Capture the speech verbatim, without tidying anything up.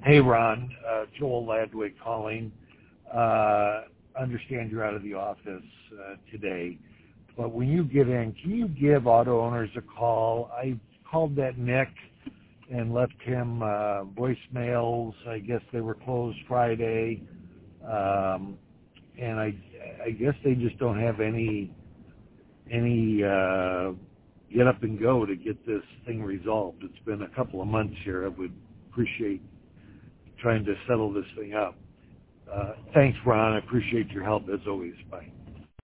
Hey, Ron. Uh, Joel Ladwig calling. Uh, understand you're out of the office uh, today, but when you get in, can you give auto owners a call? I called that Nick and left him uh, voicemails. I guess they were closed Friday, um, and I, I guess they just don't have any any uh, get up and go to get this thing resolved. It's been a couple of months here. I would appreciate trying to settle this thing up. Uh, thanks, Ron. I appreciate your help as always. Bye.